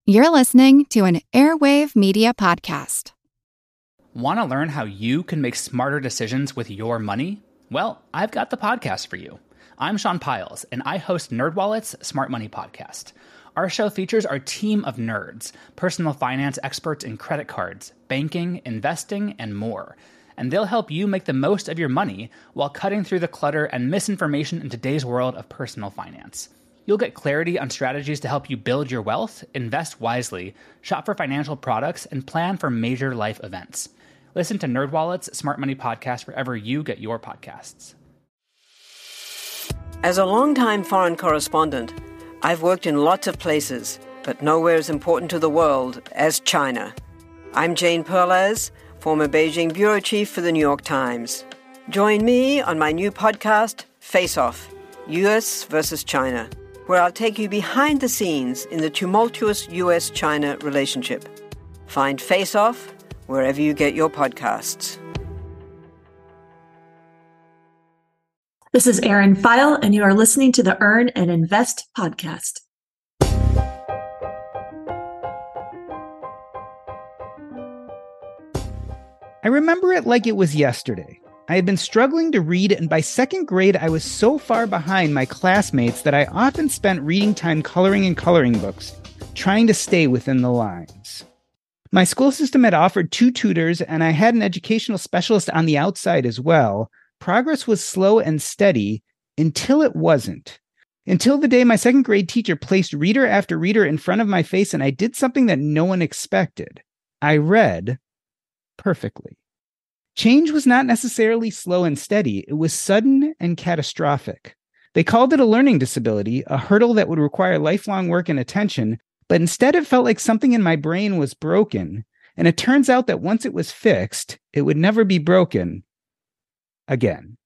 You're listening to an Airwave Media Podcast. Want to learn how you can make smarter decisions with your money? Well, I've got the podcast for you. I'm Sean Piles, and I host NerdWallet's Smart Money Podcast. Our show features our team of nerds, personal finance experts in credit cards, banking, investing, and more. And they'll help you make the most of your money while cutting through the clutter and misinformation in today's world of personal finance. You'll get clarity on strategies to help you build your wealth, invest wisely, shop for financial products, and plan for major life events. Listen to NerdWallet's Smart Money Podcast wherever you get your podcasts. As a longtime foreign correspondent, I've worked in lots of places, but nowhere as important to the world as China. I'm Jane Perlez, former Beijing bureau chief for the New York Times. Join me on my new podcast, Face Off, U.S. versus China, where I'll take you behind the scenes in the tumultuous U.S.-China relationship. Find Face Off wherever you get your podcasts. This is Erin File, and you are listening to the Earn and Invest podcast. I remember it like it was yesterday. I had been struggling to read, and by second grade, I was so far behind my classmates that I often spent reading time coloring in coloring books, trying to stay within the lines. My school system had offered 2 tutors, and I had an educational specialist on the outside as well. Progress was slow and steady until it wasn't. Until the day my second grade teacher placed reader after reader in front of my face, and I did something that no one expected. I read perfectly. Change was not necessarily slow and steady. It was sudden and catastrophic. They called it a learning disability, a hurdle that would require lifelong work and attention, but instead it felt like something in my brain was broken, and it turns out that once it was fixed, it would never be broken again.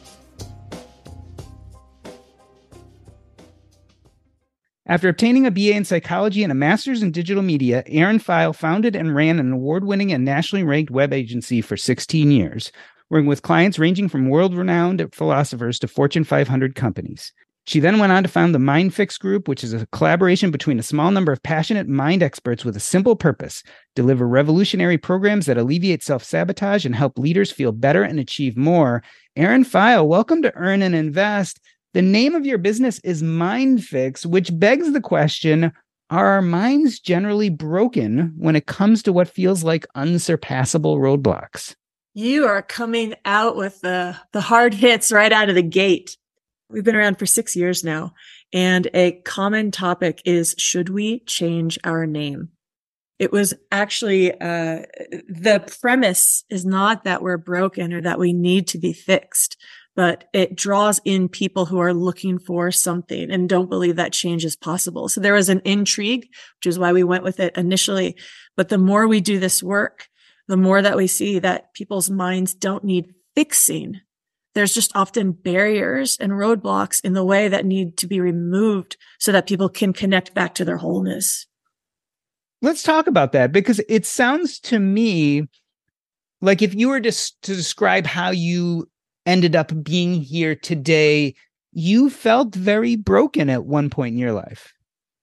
After obtaining a BA in psychology and a master's in digital media, Erin File founded and ran an award-winning and nationally ranked web agency for 16 years, working with clients ranging from world-renowned philosophers to Fortune 500 companies. She then went on to found the MindFix Group, which is a collaboration between a small number of passionate mind experts with a simple purpose: deliver revolutionary programs that alleviate self-sabotage and help leaders feel better and achieve more. Erin File, welcome to Earn and Invest. The name of your business is MindFix, which begs the question, are our minds generally broken when it comes to what feels like unsurpassable roadblocks? You are coming out with the hard hits right out of the gate. We've been around for 6 years now, and a common topic is, should we change our name? It was actually, the premise is not that we're broken or that we need to be fixed, but it draws in people who are looking for something and don't believe that change is possible. So there was an intrigue, which is why we went with it initially. But the more we do this work, the more that we see that people's minds don't need fixing. There's just often barriers and roadblocks in the way that need to be removed so that people can connect back to their wholeness. Let's talk about that, because it sounds to me like, if you were to describe how you ended up being here today, you felt very broken at one point in your life.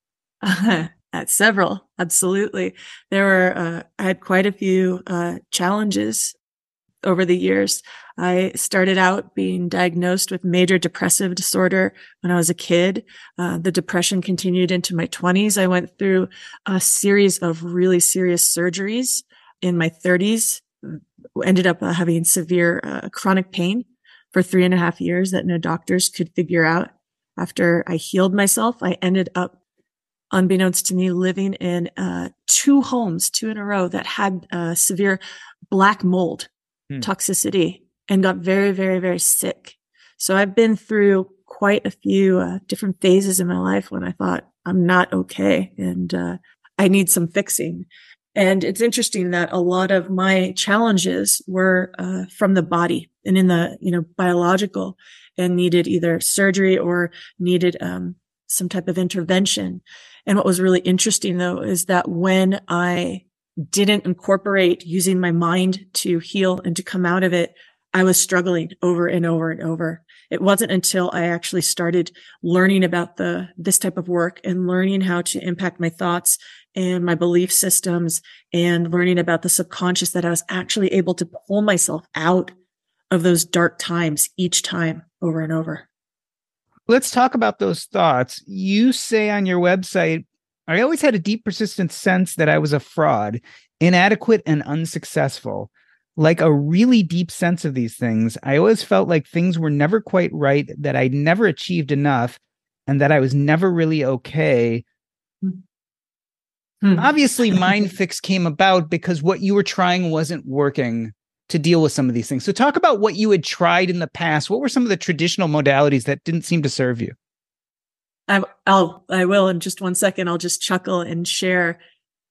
At several, absolutely. I had quite a few challenges over the years. I started out being diagnosed with major depressive disorder when I was a kid. The depression continued into my 20s. I went through a series of really serious surgeries in my 30s. Ended up having severe chronic pain for 3.5 years that no doctors could figure out. After I healed myself, I ended up, unbeknownst to me, living in 2 homes, 2 in a row, that had severe black mold toxicity, and got very, very, very sick. So I've been through quite a few different phases in my life when I thought, I'm not okay and I need some fixing. And it's interesting that a lot of my challenges were from the body and in the, biological, and needed either surgery or needed some type of intervention. And what was really interesting, though, is that when I didn't incorporate using my mind to heal and to come out of it, I was struggling over and over and over. It wasn't until I actually started learning about this type of work and learning how to impact my thoughts and my belief systems and learning about the subconscious that I was actually able to pull myself out of those dark times each time over and over. Let's talk about those thoughts. You say on your website, I always had a deep, persistent sense that I was a fraud, inadequate and unsuccessful. Like a really deep sense of these things. I always felt like things were never quite right, that I'd never achieved enough, and that I was never really okay. Obviously, Mind Fix came about because what you were trying wasn't working to deal with some of these things. So talk about what you had tried in the past. What were some of the traditional modalities that didn't seem to serve you? I will in just 1 second. I'll just chuckle and share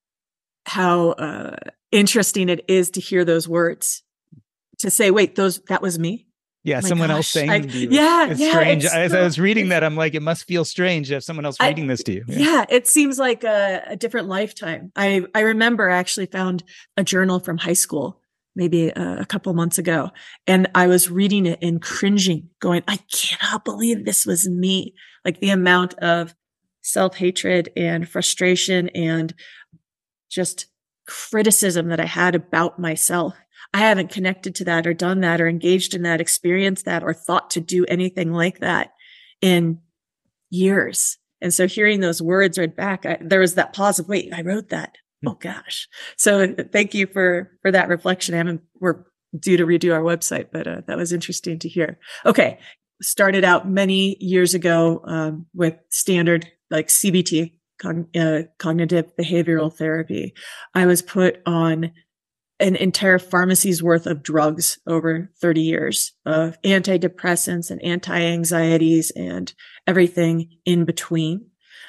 how interesting it is to hear those words, to say, wait, that was me. Yeah. Someone else saying them to you. It's strange. It's As I was reading that, I'm like, it must feel strange to have someone else reading this to you. Yeah. It seems like a different lifetime. I remember I actually found a journal from high school, maybe a couple months ago. And I was reading it and cringing, going, I cannot believe this was me. Like the amount of self-hatred and frustration and just criticism that I had about myself. I haven't connected to that or done that or engaged in that, experienced that, or thought to do anything like that in years. And so hearing those words read back, there was that pause of, wait, I wrote that. Oh gosh. So thank you for that reflection. We're due to redo our website, but that was interesting to hear. Okay. Started out many years ago with standard like CBT, cognitive behavioral therapy. I was put on an entire pharmacy's worth of drugs over 30 years of antidepressants and anti-anxieties and everything in between.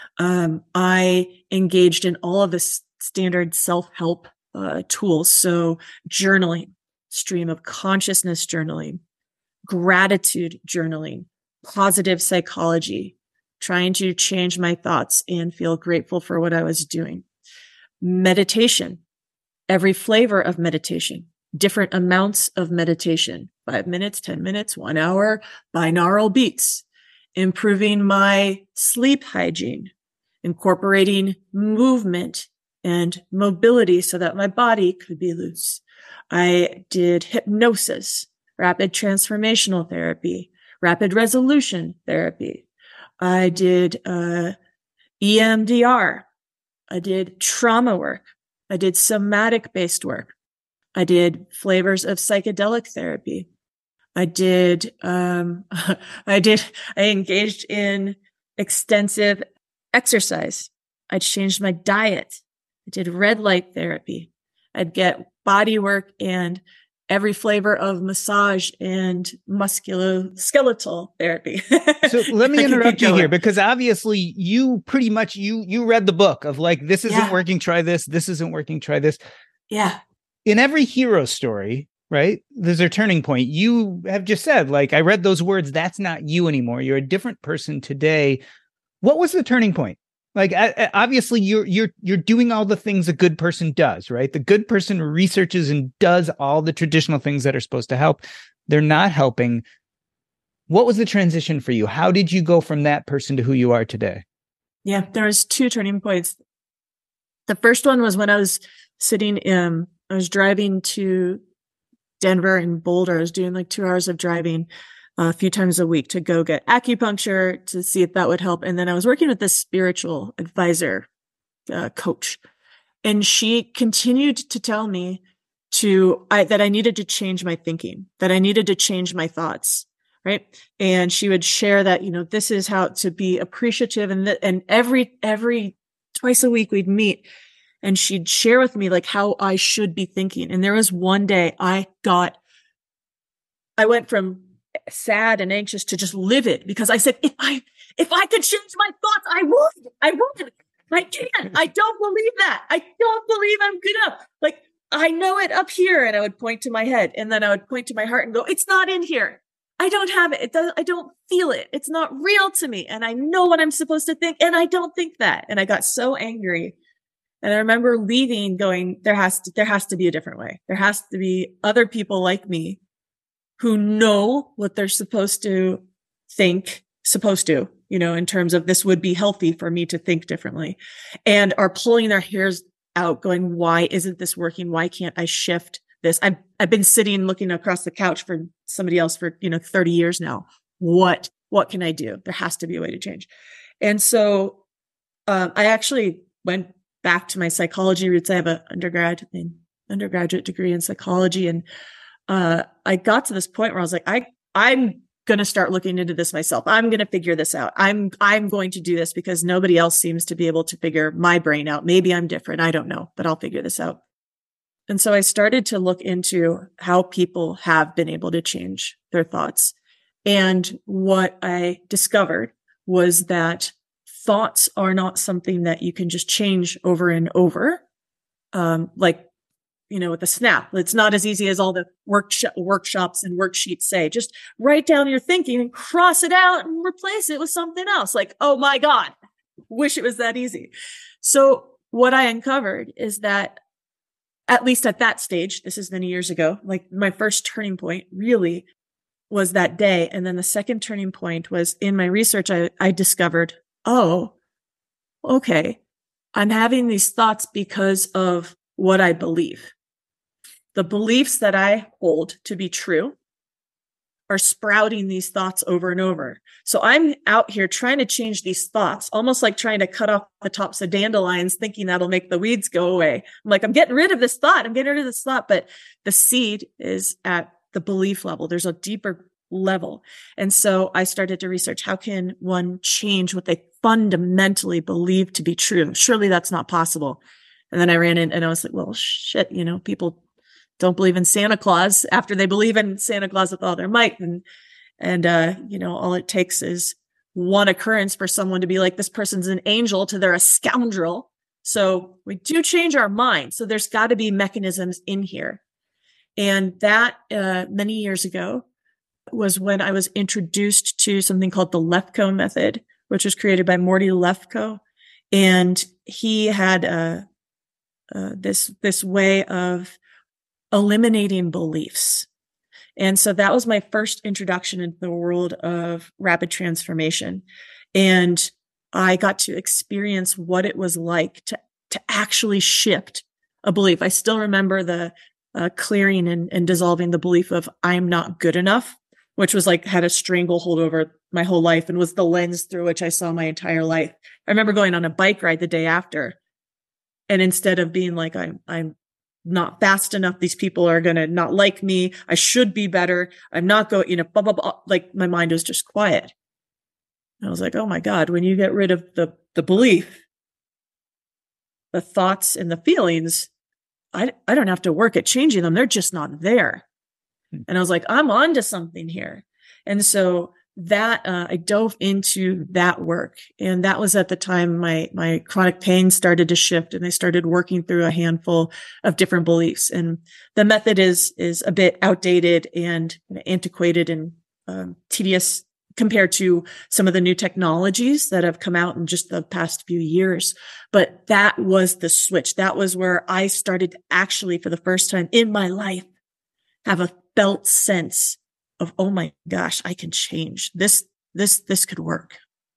I engaged in all of the standard self-help tools. So journaling, stream of consciousness journaling, gratitude journaling, positive psychology, trying to change my thoughts and feel grateful for what I was doing. Meditation, every flavor of meditation, different amounts of meditation, 5 minutes, 10 minutes, 1 hour, binaural beats, improving my sleep hygiene, incorporating movement and mobility so that my body could be loose. I did hypnosis, rapid transformational therapy, rapid resolution therapy. I did EMDR. I did trauma work. I did somatic-based work. I did flavors of psychedelic therapy. I engaged in extensive exercise. I changed my diet. I did red light therapy. I'd get body work and every flavor of massage and musculoskeletal therapy. So let me interrupt you here, because obviously you pretty much, you read the book of like, this isn't working, try this. This isn't working, try this. Yeah. In every hero story, right, there's a turning point. You have just said, like, I read those words. That's not you anymore. You're a different person today. What was the turning point? Like, obviously you're doing all the things a good person does, right? The good person researches and does all the traditional things that are supposed to help. They're not helping. What was the transition for you? How did you go from that person to who you are today? Yeah, there was 2 turning points. The first one was when I was I was driving to Denver and Boulder. I was doing like 2 hours of driving a few times a week to go get acupuncture to see if that would help. And then I was working with this spiritual advisor, coach, and she continued to tell me that I needed to change my thinking, that I needed to change my thoughts. Right. And she would share that, this is how to be appreciative. And every twice a week we'd meet and she'd share with me like how I should be thinking. And there was one day I went from sad and anxious to just livid because I said, if I could change my thoughts, I would. I can't. I don't believe that. I don't believe I'm good enough. Like, I know it up here. And I would point to my head and then I would point to my heart and go, it's not in here. I don't have it. I don't feel it. It's not real to me. And I know what I'm supposed to think. And I don't think that. And I got so angry. And I remember leaving going, there has to be a different way. There has to be other people like me who know what they're supposed to think, in terms of this would be healthy for me to think differently, and are pulling their hairs out going, why isn't this working? Why can't I shift this? I've been sitting looking across the couch for somebody else for, 30 years now. What can I do? There has to be a way to change. And so, I actually went back to my psychology roots. I have an undergraduate degree in psychology. And, I got to this point where I was like, I'm going to start looking into this myself. I'm going to figure this out. I'm going to do this because nobody else seems to be able to figure my brain out. Maybe I'm different. I don't know, but I'll figure this out. And so I started to look into how people have been able to change their thoughts. And what I discovered was that thoughts are not something that you can just change over and over. With a snap. It's not as easy as all the workshops and worksheets say. Just write down your thinking and cross it out and replace it with something else. Like, oh my God, wish it was that easy. So what I uncovered is that, at least at that stage, this is many years ago, like my first turning point really was that day. And then the second turning point was in my research, I discovered, oh, okay, I'm having these thoughts because of what I believe. The beliefs that I hold to be true are sprouting these thoughts over and over. So I'm out here trying to change these thoughts, almost like trying to cut off the tops of dandelions, thinking that'll make the weeds go away. I'm like, I'm getting rid of this thought. But the seed is at the belief level. There's a deeper level. And so I started to research, how can one change what they fundamentally believe to be true? Surely that's not possible. And then I ran in and I was like, well, shit, people don't believe in Santa Claus after they believe in Santa Claus with all their might. And all it takes is one occurrence for someone to be like, this person's an angel to they're a scoundrel. So we do change our mind. So there's got to be mechanisms in here. And that, many years ago was when I was introduced to something called the Lefko method, which was created by Morty Lefko. And he had, this way of eliminating beliefs. And so that was my first introduction into the world of rapid transformation. And I got to experience what it was like to actually shift a belief. I still remember the clearing and dissolving the belief of I'm not good enough, which was like had a stranglehold over my whole life and was the lens through which I saw my entire life. I remember going on a bike ride the day after. And instead of being like, I'm not fast enough, these people are going to not like me, I should be better, I'm not going, blah, blah, blah. Like my mind was just quiet. And I was like, oh my God, when you get rid of the belief, the thoughts and the feelings, I don't have to work at changing them. They're just not there. And I was like, I'm onto something here. And so that, I dove into that work. And that was at the time my chronic pain started to shift and I started working through a handful of different beliefs. And the method is a bit outdated and antiquated and tedious compared to some of the new technologies that have come out in just the past few years. But that was the switch. That was where I started to actually, for the first time in my life, have a felt sense of, oh my gosh, I can change this. This could work.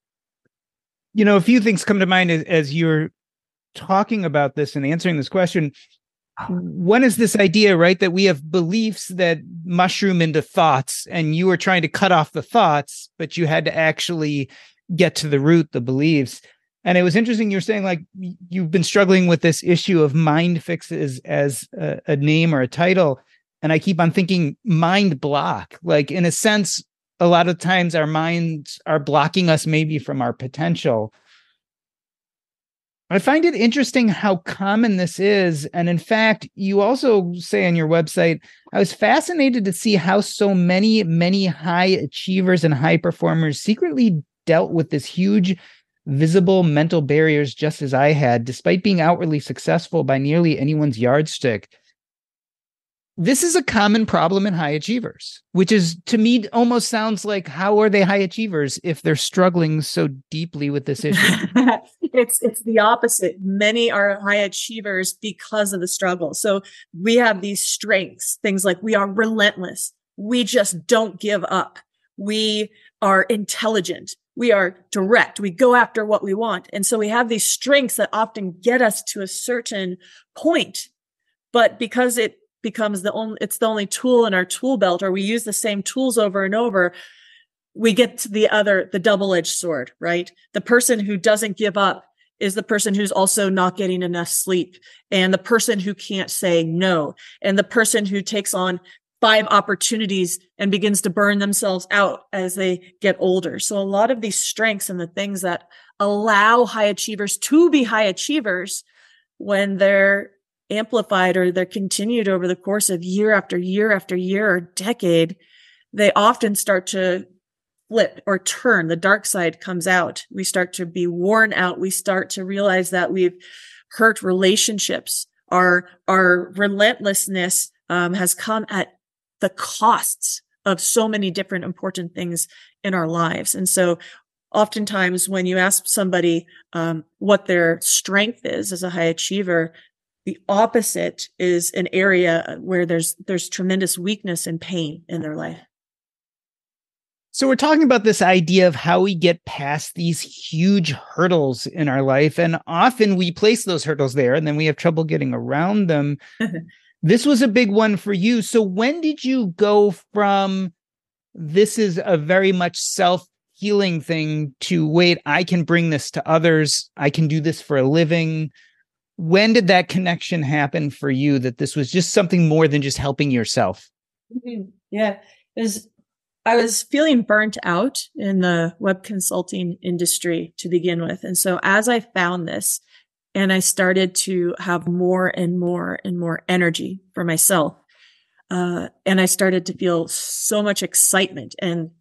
A few things come to mind as you're talking about this and answering this question. One is this idea, right, that we have beliefs that mushroom into thoughts, and you were trying to cut off the thoughts, but you had to actually get to the root, the beliefs. And it was interesting. You're saying like you've been struggling with this issue of mind fixes as a name or a title. And I keep on thinking mind block, like in a sense, a lot of times our minds are blocking us maybe from our potential. I find it interesting how common this is. And in fact, you also say on your website, I was fascinated to see how so many high achievers and high performers secretly dealt with this huge visible mental barriers just as I had, despite being outwardly successful by nearly anyone's yardstick. This is a common problem in high achievers, which is, to me, almost sounds like, how are they high achievers if they're struggling so deeply with this issue? It's the opposite. Many are high achievers because of the struggle. So we have these strengths, things like we are relentless. we just don't give up. We are intelligent. We are direct. We go after what we want. And so we have these strengths that often get us to a certain point. But because it becomes it's the only tool in our tool belt, or we use the same tools over and over, we get to the double-edged sword, right? The person who doesn't give up is the person who's also not getting enough sleep, and the person who can't say no, and the person who takes on 5 opportunities and begins to burn themselves out as they get older. So a lot of these strengths and the things that allow high achievers to be high achievers, when they're amplified or they're continued over the course of year after year after year or decade, they often start to flip or turn. The dark side comes out. We start to be worn out. We start to realize that we've hurt relationships. Our relentlessness has come at the costs of so many different important things in our lives. And so oftentimes when you ask somebody what their strength is as a high achiever, the opposite is an area where there's tremendous weakness and pain in their life. So we're talking about this idea of how we get past these huge hurdles in our life. And often we place those hurdles there and then we have trouble getting around them. This was a big one for you. So when did you go from this is a very much self-healing thing to wait, I can bring this to others. I can do this for a living. When did that connection happen for you, that this was just something more than just helping yourself? Yeah, I was feeling burnt out in the web consulting industry to begin with. And so as I found this and I started to have more and more and more energy for myself, and I started to feel so much excitement and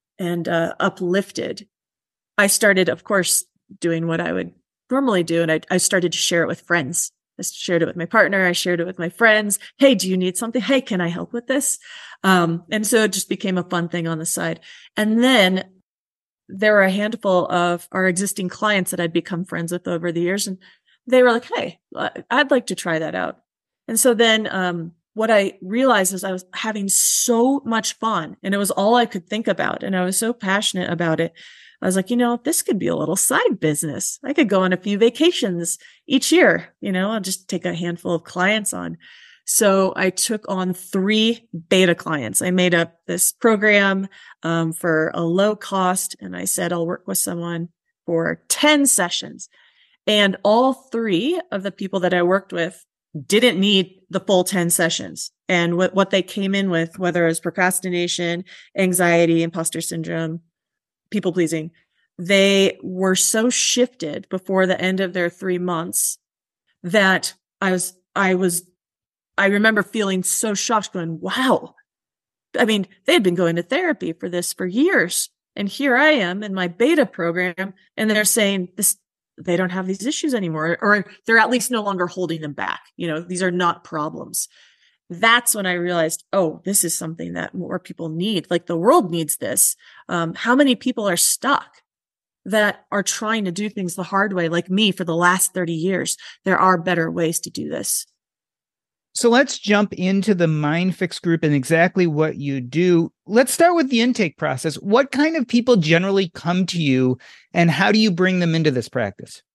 uplifted, I started, of course, doing what I would normally do. And I started to share it with friends. I shared it with my partner. I shared it with my friends. Hey, do you need something? Hey, can I help with this? And so it just became a fun thing on the side. And then there were a handful of our existing clients that I'd become friends with over the years. And they were like, hey, I'd like to try that out. And so then what I realized is I was having so much fun, and it was all I could think about. And I was so passionate about it. I was like, this could be a little side business. I could go on a few vacations each year. I'll just take a handful of clients on. So I took on 3 beta clients. I made up this program for a low cost, and I said, I'll work with someone for 10 sessions. And all 3 of the people that I worked with didn't need the full 10 sessions. And what they came in with, whether it was procrastination, anxiety, imposter syndrome, people pleasing, they were so shifted before the end of their 3 months that I remember feeling so shocked, going, wow. I mean, they had been going to therapy for this for years. And here I am in my beta program, and they're saying they don't have these issues anymore, or they're at least no longer holding them back. These are not problems. That's when I realized, oh, this is something that more people need. Like, the world needs this. How many people are stuck that are trying to do things the hard way, like me, for the last 30 years? There are better ways to do this. So let's jump into the MindFix group and exactly what you do. Let's start with the intake process. What kind of people generally come to you, and how do you bring them into this practice?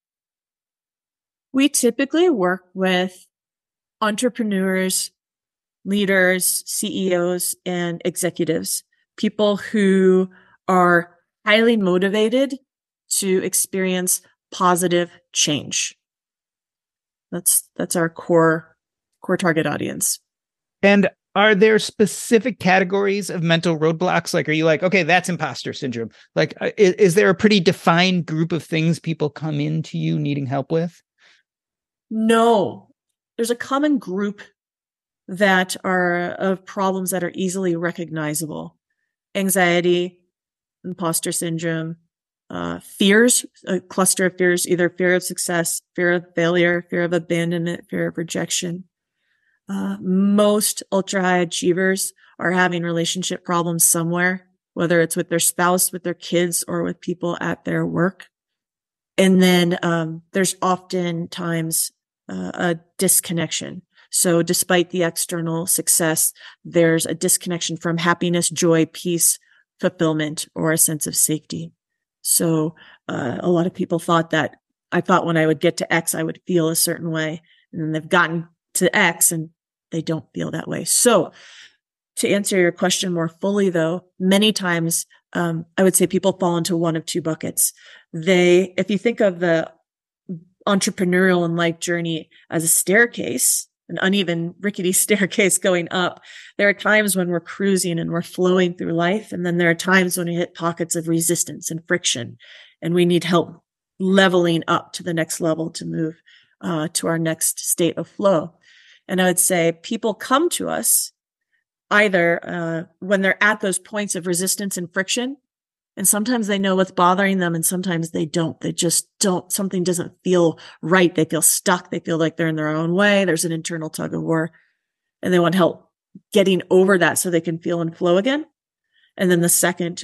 We typically work with entrepreneurs, leaders, CEOs, and executives, people who are highly motivated to experience positive change. That's our core target audience. And are there specific categories of mental roadblocks? Like, are you like, okay, that's imposter syndrome? Like, is there a pretty defined group of things people come into you needing help with? No, there's a common group that are of problems that are easily recognizable. Anxiety, imposter syndrome, fears, a cluster of fears, either fear of success, fear of failure, fear of abandonment, fear of rejection. Most ultra high achievers are having relationship problems somewhere, whether it's with their spouse, with their kids, or with people at their work. And then there's oftentimes a disconnection. So despite the external success, there's a disconnection from happiness, joy, peace, fulfillment, or a sense of safety. So a lot of people I thought when I would get to X, I would feel a certain way. And then they've gotten to X and they don't feel that way. So to answer your question more fully, though, many times I would say people fall into one of two buckets. If you think of the entrepreneurial and life journey as a staircase, an uneven, rickety staircase going up, there are times when we're cruising and we're flowing through life. And then there are times when we hit pockets of resistance and friction, and we need help leveling up to the next level to move to our next state of flow. And I would say people come to us either when they're at those points of resistance and friction, and sometimes they know what's bothering them and sometimes they don't. They just don't. Something doesn't feel right. They feel stuck. They feel like they're in their own way. There's an internal tug of war, and they want help getting over that so they can feel and flow again. And then the second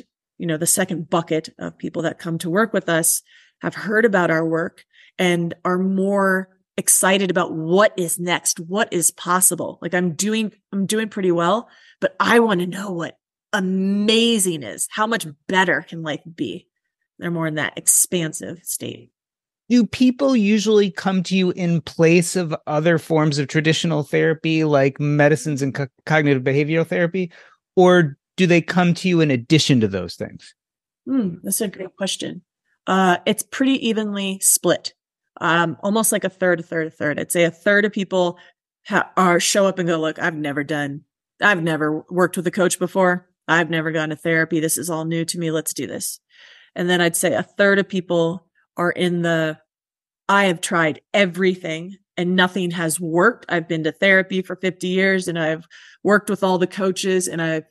bucket of people that come to work with us have heard about our work and are more excited about what is next, what is possible. Like I'm doing pretty well, but I want to know what amazing is. How much better can life be? They're more in that expansive state. Do people usually come to you in place of other forms of traditional therapy like medicines and cognitive behavioral therapy, or do they come to you in addition to those things? That's a great question. It's pretty evenly split. Almost like a third. I'd say a third of people show up and go, look, I've never worked with a coach before. I've never gone to therapy. This is all new to me. Let's do this. And then I'd say a third of people are in I have tried everything and nothing has worked. I've been to therapy for 50 years and I've worked with all the coaches and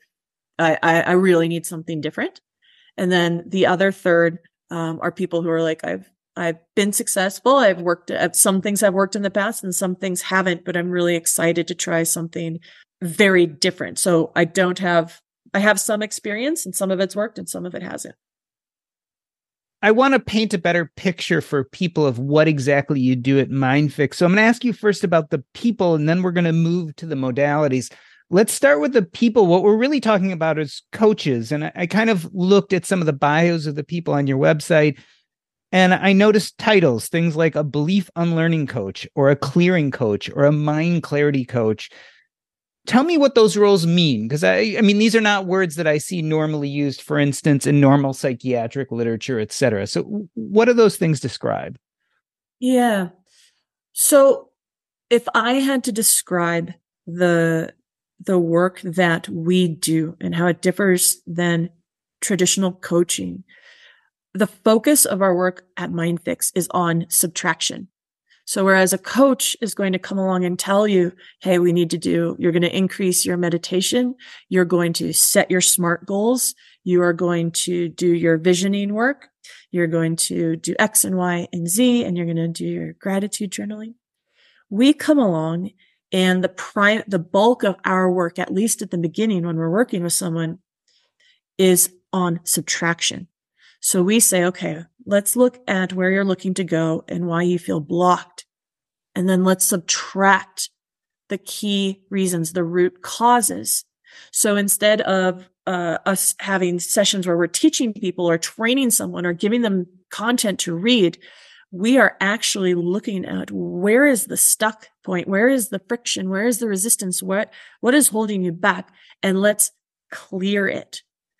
I really need something different. And then the other third are people who are like, I've been successful. I've worked at some things I've worked in the past and some things haven't, but I'm really excited to try something very different. So I have some experience and some of it's worked and some of it hasn't. I want to paint a better picture for people of what exactly you do at MindFix. So I'm going to ask you first about the people, and then we're going to move to the modalities. Let's start with the people. What we're really talking about is coaches. And I kind of looked at some of the bios of the people on your website, and I noticed titles, things like a belief unlearning coach or a clearing coach or a mind clarity coach. Tell me what those roles mean, because I mean, these are not words that I see normally used, for instance, in normal psychiatric literature, et cetera. So what do those things describe? Yeah. So if I had to describe the work that we do and how it differs than traditional coaching, the focus of our work at MindFix is on subtraction. So whereas a coach is going to come along and tell you, hey, you're going to increase your meditation. You're going to set your SMART goals. You are going to do your visioning work. You're going to do X and Y and Z, and you're going to do your gratitude journaling. We come along and the bulk of our work, at least at the beginning when we're working with someone, is on subtraction. So we say, okay, let's look at where you're looking to go and why you feel blocked. And then let's subtract the key reasons, the root causes. So instead of us having sessions where we're teaching people or training someone or giving them content to read, we are actually looking at where is the stuck point? Where is the friction? Where is the resistance? What is holding you back? And let's clear it.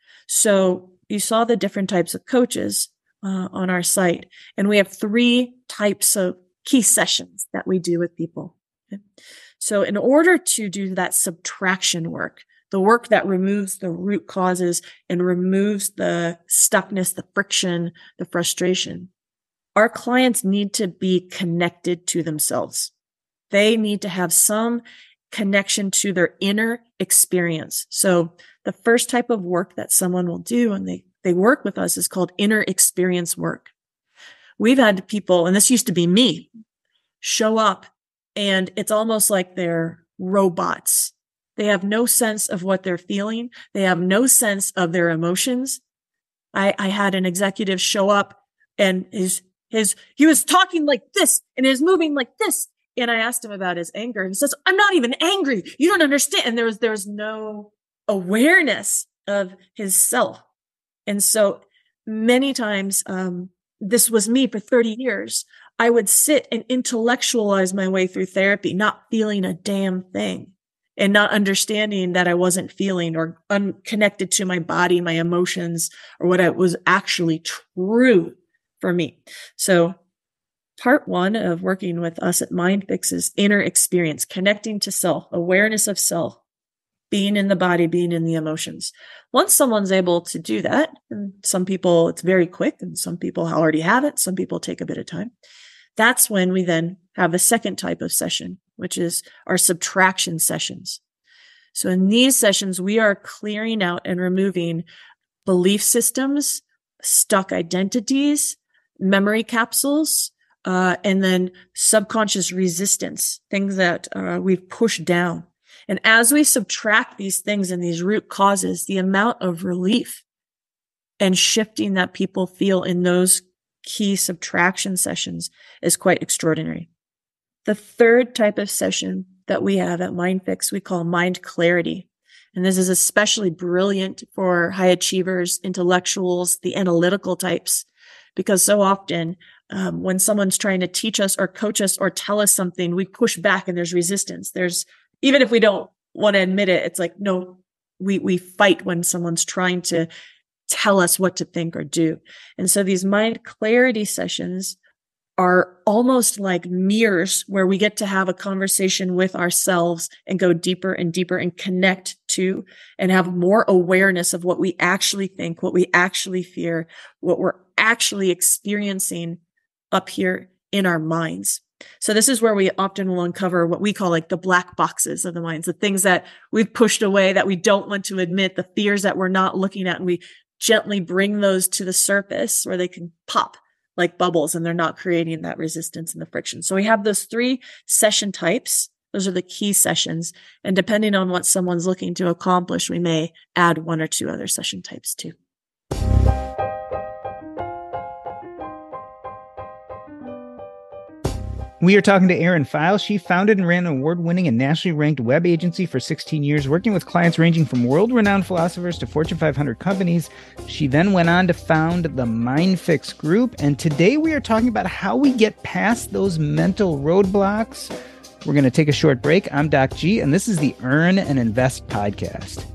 So you saw the different types of coaches on our site, and we have 3 types of key sessions that we do with people. Okay? So in order to do that subtraction work, the work that removes the root causes and removes the stuckness, the friction, the frustration, our clients need to be connected to themselves. They need to have some connection to their inner experience. So the first type of work that someone will do when they work with us is called inner experience work. We've had people, and this used to be me, show up and it's almost like they're robots. They have no sense of what they're feeling. They have no sense of their emotions. I had an executive show up and he was talking like this and is moving like this. And I asked him about his anger, and he says, I'm not even angry. You don't understand. And there was no awareness of his self. And so many times, this was me for 30 years. I would sit and intellectualize my way through therapy, not feeling a damn thing and not understanding that I wasn't feeling or unconnected to my body, my emotions, or what was actually true for me. So part one of working with us at MindFix is inner experience, connecting to self, awareness of self, being in the body, being in the emotions. Once someone's able to do that, and some people it's very quick, and some people already have it, some people take a bit of time. That's when we then have a second type of session, which is our subtraction sessions. So in these sessions, we are clearing out and removing belief systems, stuck identities, memory capsules, and then subconscious resistance, things that we've pushed down. And as we subtract these things and these root causes, the amount of relief and shifting that people feel in those key subtraction sessions is quite extraordinary. The third type of session that we have at MindFix, we call Mind Clarity. And this is especially brilliant for high achievers, intellectuals, the analytical types, because so often when someone's trying to teach us or coach us or tell us something, we push back and there's resistance. Even if we don't want to admit it, it's like, no, we fight when someone's trying to tell us what to think or do. And so these mind clarity sessions are almost like mirrors where we get to have a conversation with ourselves and go deeper and deeper and connect to and have more awareness of what we actually think, what we actually fear, what we're actually experiencing up here in our minds. So this is where we often will uncover what we call like the black boxes of the minds, the things that we've pushed away that we don't want to admit, the fears that we're not looking at. And we gently bring those to the surface where they can pop like bubbles and they're not creating that resistance and the friction. So we have those 3 session types. Those are the key sessions. And depending on what someone's looking to accomplish, we may add 1 or 2 other session types too. We are talking to Erin Files. She founded and ran an award-winning and nationally ranked web agency for 16 years, working with clients ranging from world-renowned philosophers to Fortune 500 companies. She then went on to found the MindFix Group, and today we are talking about how we get past those mental roadblocks. We're going to take a short break. I'm Doc G, and this is the Earn and Invest podcast.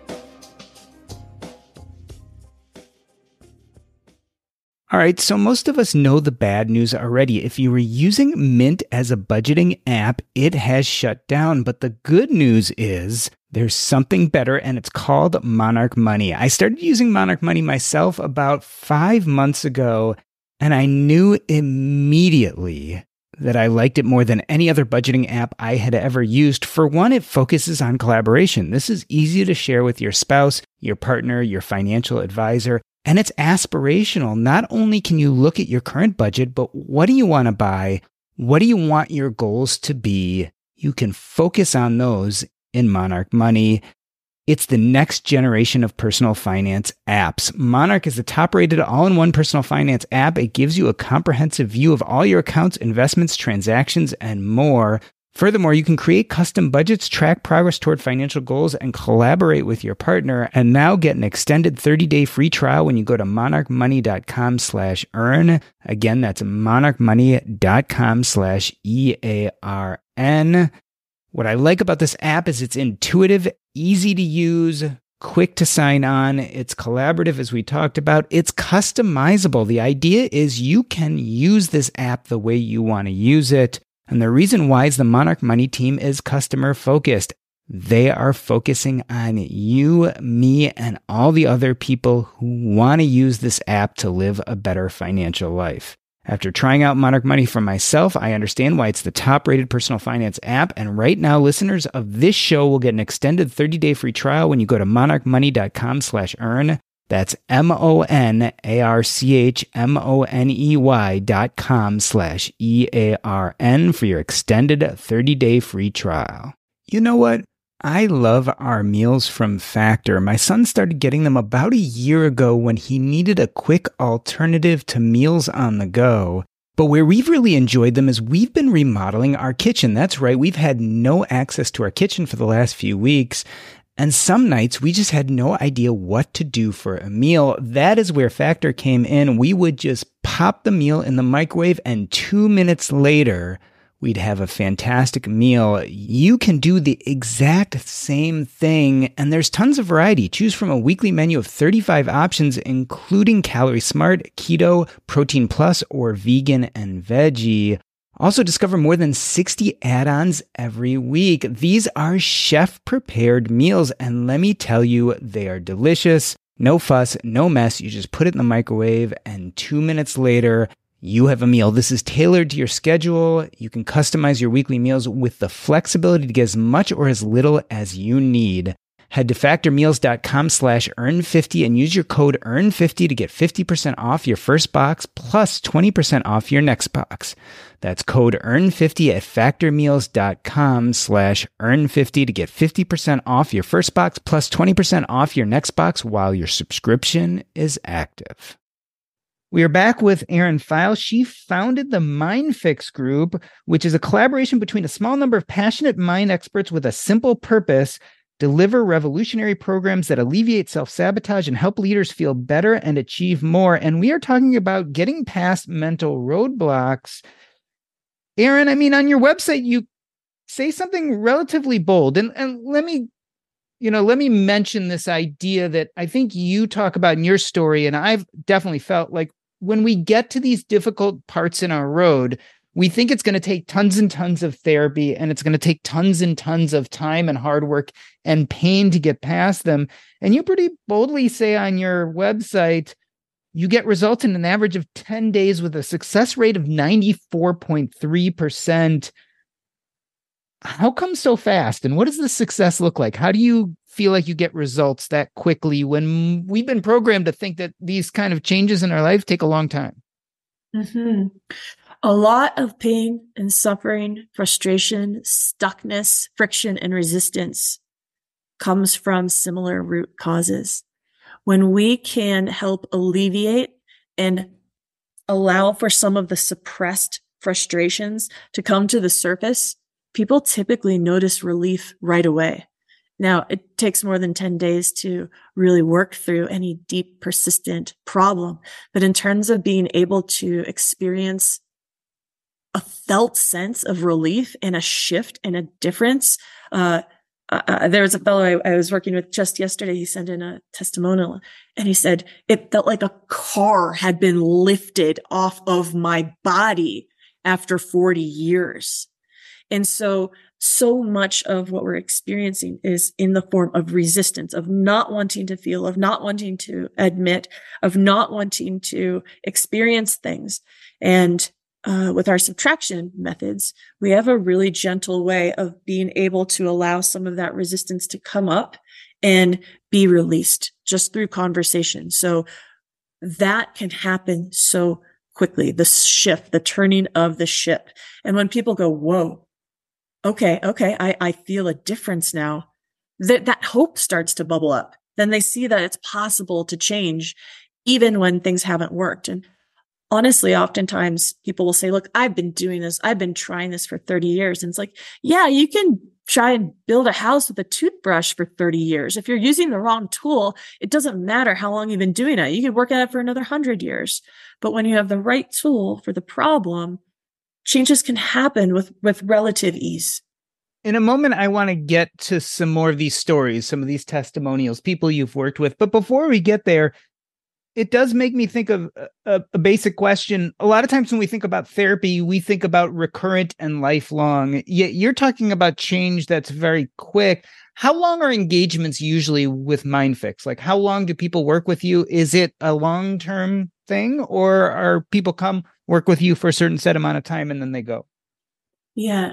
All right, so most of us know the bad news already. If you were using Mint as a budgeting app, it has shut down. But the good news is there's something better, and it's called Monarch Money. I started using Monarch Money myself about 5 months ago, and I knew immediately that I liked it more than any other budgeting app I had ever used. For one, it focuses on collaboration. This is easy to share with your spouse, your partner, your financial advisor. And it's aspirational. Not only can you look at your current budget, but what do you want to buy? What do you want your goals to be? You can focus on those in Monarch Money. It's the next generation of personal finance apps. Monarch is the top-rated all-in-one personal finance app. It gives you a comprehensive view of all your accounts, investments, transactions, and more. Furthermore, you can create custom budgets, track progress toward financial goals, and collaborate with your partner. And now get an extended 30-day free trial when you go to monarchmoney.com/earn. Again, that's monarchmoney.com/EARN. What I like about this app is it's intuitive, easy to use, quick to sign on. It's collaborative, as we talked about. It's customizable. The idea is you can use this app the way you want to use it. And the reason why is the Monarch Money team is customer focused. They are focusing on you, me, and all the other people who want to use this app to live a better financial life. After trying out Monarch Money for myself, I understand why it's the top-rated personal finance app. And right now, listeners of this show will get an extended 30-day free trial when you go to monarchmoney.com/earn. That's monarchmoney.com/EARN for your extended 30-day free trial. You know what? I love our meals from Factor. My son started getting them about a year ago when he needed a quick alternative to meals on the go. But where we've really enjoyed them is we've been remodeling our kitchen. That's right. We've had no access to our kitchen for the last few weeks. And some nights we just had no idea what to do for a meal. That is where Factor came in. We would just pop the meal in the microwave and 2 minutes later, we'd have a fantastic meal. You can do the exact same thing, and there's tons of variety. Choose from a weekly menu of 35 options, including Calorie Smart, Keto, Protein Plus, or Vegan and Veggie. Also discover more than 60 add-ons every week. These are chef-prepared meals, and let me tell you, they are delicious. No fuss, no mess. You just put it in the microwave, and 2 minutes later, you have a meal. This is tailored to your schedule. You can customize your weekly meals with the flexibility to get as much or as little as you need. Head to factormeals.com/earn50 and use your code earn50 to get 50% off your first box plus 20% off your next box. That's code earn50 at factormeals.com/earn50 to get 50% off your first box plus 20% off your next box while your subscription is active. We are back with Erin Files. She founded the MindFix Group, which is a collaboration between a small number of passionate mind experts with a simple purpose: deliver revolutionary programs that alleviate self-sabotage and help leaders feel better and achieve more. And we are talking about getting past mental roadblocks. Erin, I mean, on your website, you say something relatively bold. And let me mention this idea that I think you talk about in your story. And I've definitely felt like when we get to these difficult parts in our road, we think it's going to take tons and tons of therapy, and it's going to take tons and tons of time and hard work and pain to get past them. And you pretty boldly say on your website, you get results in an average of 10 days with a success rate of 94.3%. How come so fast? And what does the success look like? How do you feel like you get results that quickly when we've been programmed to think that these kind of changes in our life take a long time? Mm-hmm. A lot of pain and suffering, frustration, stuckness, friction, and resistance comes from similar root causes. When we can help alleviate and allow for some of the suppressed frustrations to come to the surface, people typically notice relief right away. Now, it takes more than 10 days to really work through any deep, persistent problem. But in terms of being able to experience a felt sense of relief and a shift and a difference, there was a fellow I was working with just yesterday. He sent in a testimonial and he said, it felt like a car had been lifted off of my body after 40 years. And so much of what we're experiencing is in the form of resistance, of not wanting to feel, of not wanting to admit, of not wanting to experience things. And with our subtraction methods, we have a really gentle way of being able to allow some of that resistance to come up and be released just through conversation. So that can happen so quickly, the shift, the turning of the ship. And when people go, whoa, okay, I feel a difference now, that hope starts to bubble up. Then they see that it's possible to change even when things haven't worked. And honestly, oftentimes people will say, look, I've been doing this. I've been trying this for 30 years. And it's like, yeah, you can try and build a house with a toothbrush for 30 years. If you're using the wrong tool, it doesn't matter how long you've been doing it. You could work at it for another 100 years. But when you have the right tool for the problem, changes can happen with relative ease. In a moment, I want to get to some more of these stories, some of these testimonials, people you've worked with. But before we get there, it does make me think of a basic question. A lot of times when we think about therapy, we think about recurrent and lifelong. Yet you're talking about change that's very quick. How long are engagements usually with MindFix? Like, how long do people work with you? Is it a long-term thing, or are people come work with you for a certain set amount of time and then they go? Yeah,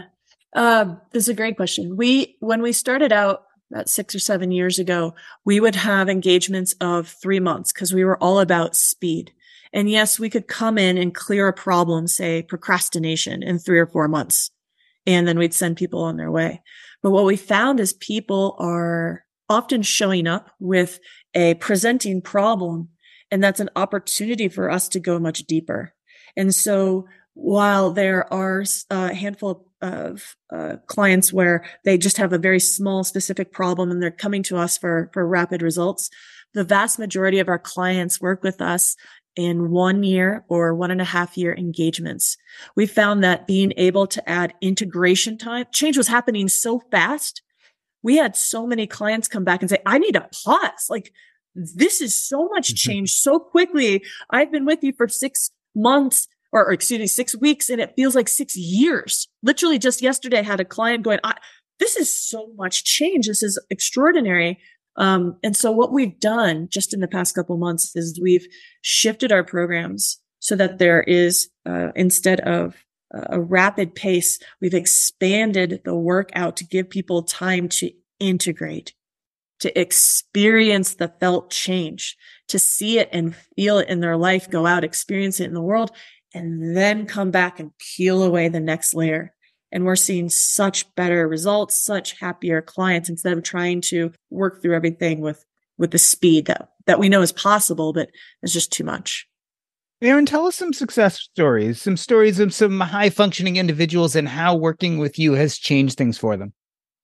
this is a great question. When we started out about 6 or 7 years ago, we would have engagements of 3 months because we were all about speed. And yes, we could come in and clear a problem, say procrastination, in 3 or 4 months, and then we'd send people on their way. But what we found is people are often showing up with a presenting problem, and that's an opportunity for us to go much deeper. And so while there are a handful of clients where they just have a very small specific problem and they're coming to us for rapid results, the vast majority of our clients work with us in 1 year or 1.5 year engagements. We found that being able to add integration time, change was happening so fast. We had so many clients come back and say, I need a pause. Like, this is so much change so quickly. I've been with you for 6 months or excuse me, 6 weeks, and it feels like 6 years. Literally just yesterday I had a client going, this is so much change. This is extraordinary. And so what we've done just in the past couple of months is we've shifted our programs so that there is, instead of a rapid pace, we've expanded the work out to give people time to integrate, to experience the felt change, to see it and feel it in their life, go out, experience it in the world, and then come back and peel away the next layer. And we're seeing such better results, such happier clients, instead of trying to work through everything with the speed that we know is possible, but it's just too much. Erin, tell us some success stories, some stories of some high functioning individuals and how working with you has changed things for them.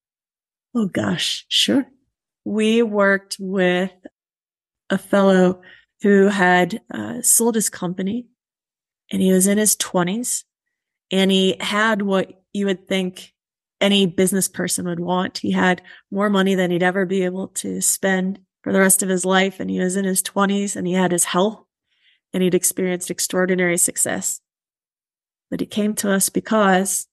Oh gosh, sure. We worked with a fellow who had sold his company, and he was in his 20s, and he had what you would think any business person would want. He had more money than he'd ever be able to spend for the rest of his life. And he was in his 20s, and he had his health, and he'd experienced extraordinary success. But he came to us because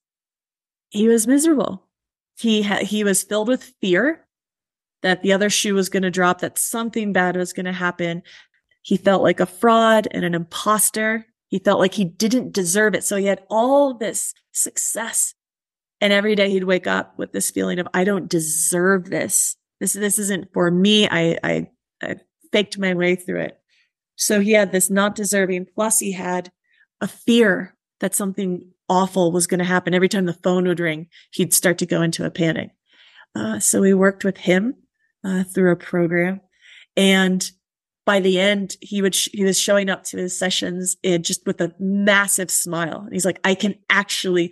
he was miserable. He was filled with fear that the other shoe was going to drop, that something bad was going to happen. He felt like a fraud and an imposter. He felt like he didn't deserve it. So he had all this success. And every day he'd wake up with this feeling of, I don't deserve this. This isn't for me. I faked my way through it. So he had this not deserving, plus he had a fear that something awful was going to happen. Every time the phone would ring, he'd start to go into a panic. So we worked with him through a program. And by the end, he was showing up to his sessions just with a massive smile. And he's like, I can actually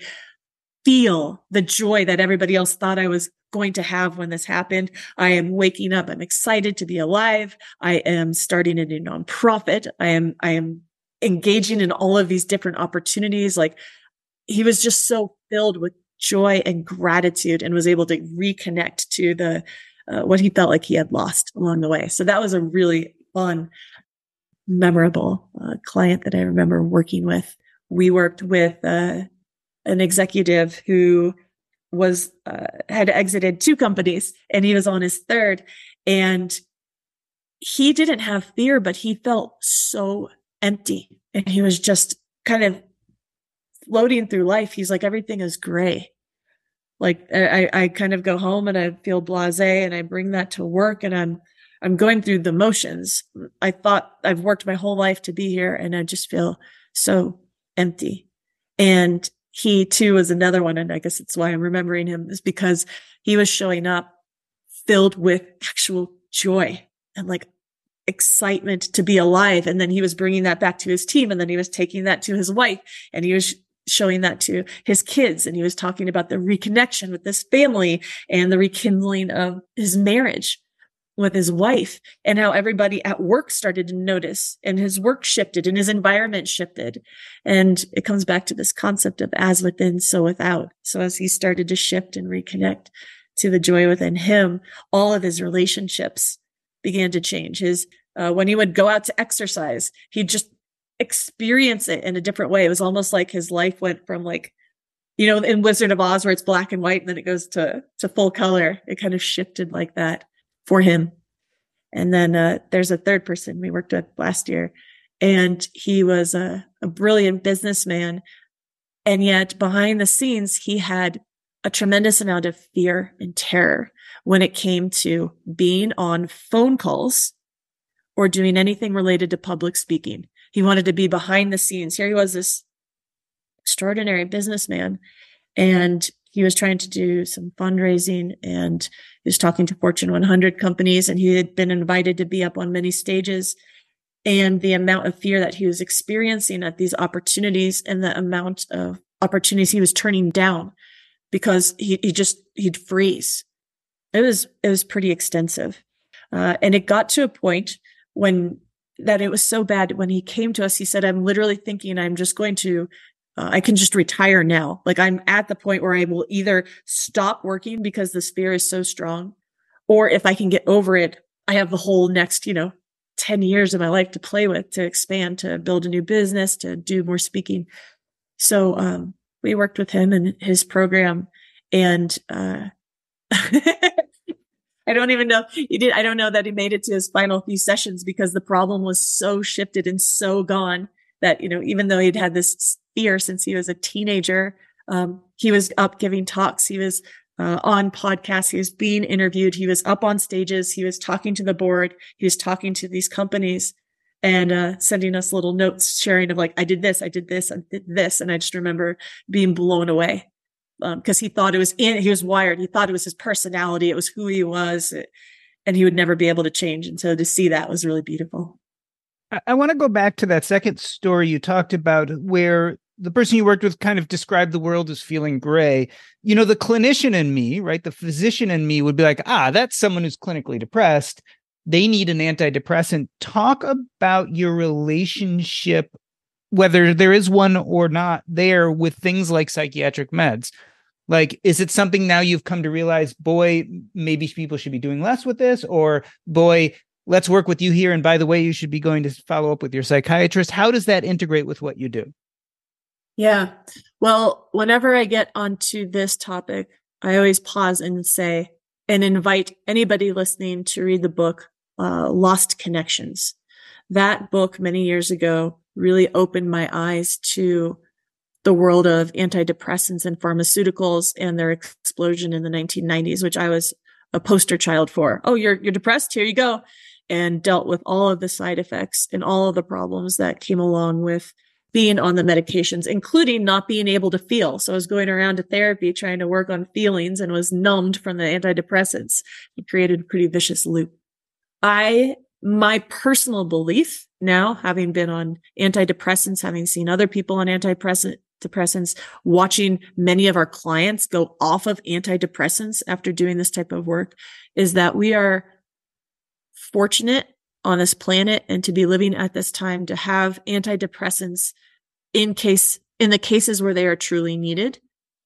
feel the joy that everybody else thought I was going to have when this happened. I am waking up. I'm excited to be alive. I am starting a new nonprofit. I am engaging in all of these different opportunities. Like, he was just so filled with joy and gratitude and was able to reconnect to the what he felt like he had lost along the way. So that was a really fun, memorable client that I remember working with. We worked with an executive who had exited 2 companies, and he was on his 3rd, and he didn't have fear, but he felt so empty, and he was just kind of floating through life. He's like, everything is gray. Like, I kind of go home and I feel blasé, and I bring that to work, and I'm going through the motions. I thought I've worked my whole life to be here, and I just feel so empty. And he too was another one. And I guess it's why I'm remembering him, is because he was showing up filled with actual joy and like excitement to be alive. And then he was bringing that back to his team. And then he was taking that to his wife, and he was showing that to his kids. And he was talking about the reconnection with this family and the rekindling of his marriage with his wife, and how everybody at work started to notice, and his work shifted and his environment shifted. And it comes back to this concept of as within, so without. So as he started to shift and reconnect to the joy within him, all of his relationships began to change. When he would go out to exercise, he'd just experience it in a different way. It was almost like his life went from, like, you know, in Wizard of Oz where it's black and white and then it goes to full color. It kind of shifted like that for him. And then there's a 3rd person we worked with last year, and he was a brilliant businessman. And yet behind the scenes, he had a tremendous amount of fear and terror when it came to being on phone calls or doing anything related to public speaking. He wanted to be behind the scenes. Here he was, this extraordinary businessman, and he was trying to do some fundraising, and he was talking to Fortune 100 companies, and he had been invited to be up on many stages. and the amount of fear that he was experiencing at these opportunities and the amount of opportunities he was turning down because he'd freeze. It was pretty extensive. And it got to a point that it was so bad when he came to us, he said, I'm literally thinking I'm just going to, I can just retire now. Like I'm at the point where I will either stop working because this fear is so strong, or if I can get over it, I have the whole next, 10 years of my life to play with, to expand, to build a new business, to do more speaking. So, we worked with him and his program, and, I don't even know he did. I don't know that he made it to his final few sessions because the problem was so shifted and so gone that, even though he'd had this fear since he was a teenager, he was up giving talks. He was on podcasts. He was being interviewed. He was up on stages. He was talking to the board. He was talking to these companies and sending us little notes, sharing of like, I did this, I did this, I did this. And I just remember being blown away. Because he thought he was wired. He thought it was his personality. It was who he was, and he would never be able to change. And so to see that was really beautiful. I want to go back to that second story you talked about where the person you worked with kind of described the world as feeling gray. The clinician in me, right? The physician in me would be like, that's someone who's clinically depressed. They need an antidepressant. Talk about your relationship, whether there is one or not there, with things like psychiatric meds. Like, is it something now you've come to realize, boy, maybe people should be doing less with this, or boy, let's work with you here. And by the way, you should be going to follow up with your psychiatrist. How does that integrate with what you do? Yeah. Well, whenever I get onto this topic, I always pause and say, and invite anybody listening to read the book, Lost Connections. That book many years ago really opened my eyes to the world of antidepressants and pharmaceuticals and their explosion in the 1990s, which I was a poster child for. Oh, you're depressed? Here you go. And dealt with all of the side effects and all of the problems that came along with being on the medications, including not being able to feel. So I was going around to therapy trying to work on feelings and was numbed from the antidepressants. It created a pretty vicious loop. My personal belief now, having been on antidepressants, having seen other people on antidepressants, watching many of our clients go off of antidepressants after doing this type of work, is that we are fortunate on this planet and to be living at this time to have antidepressants in the cases where they are truly needed.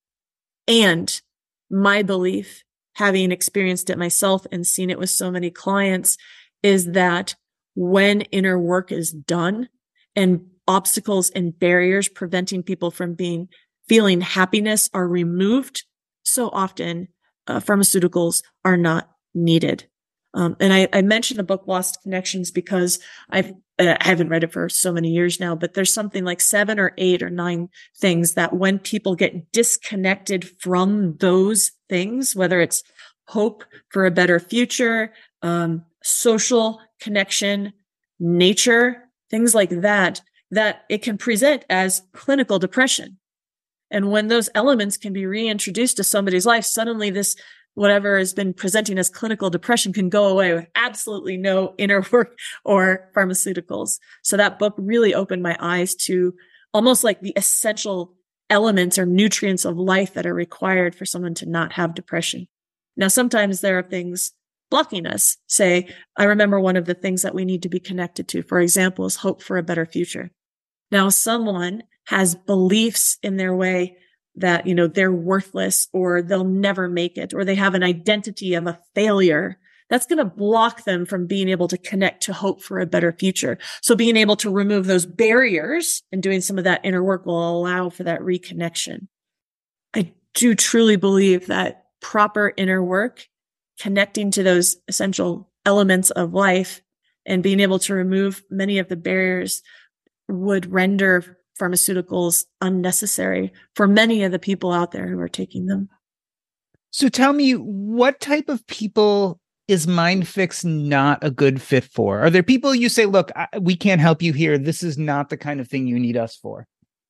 And my belief, having experienced it myself and seen it with so many clients, is that when inner work is done and obstacles and barriers preventing people from feeling happiness are removed, so often pharmaceuticals are not needed. And I mentioned the book Lost Connections because I haven't read it for so many years now, but there's something like 7 or 8 or 9 things that when people get disconnected from those things, whether it's hope for a better future, social connection, nature, things like that it can present as clinical depression. And when those elements can be reintroduced to somebody's life, suddenly this, whatever has been presenting as clinical depression, can go away with absolutely no inner work or pharmaceuticals. So that book really opened my eyes to almost like the essential elements or nutrients of life that are required for someone to not have depression. Now, sometimes there are things blocking us. Say, I remember one of the things that we need to be connected to, for example, is hope for a better future. Now, someone has beliefs in their way that, they're worthless or they'll never make it, or they have an identity of a failure. That's going to block them from being able to connect to hope for a better future. So being able to remove those barriers and doing some of that inner work will allow for that reconnection. I do truly believe that proper inner work, connecting to those essential elements of life and being able to remove many of the barriers would render pharmaceuticals unnecessary for many of the people out there who are taking them. So tell me, what type of people is MindFix not a good fit for? Are there people you say, look, we can't help you here. This is not the kind of thing you need us for?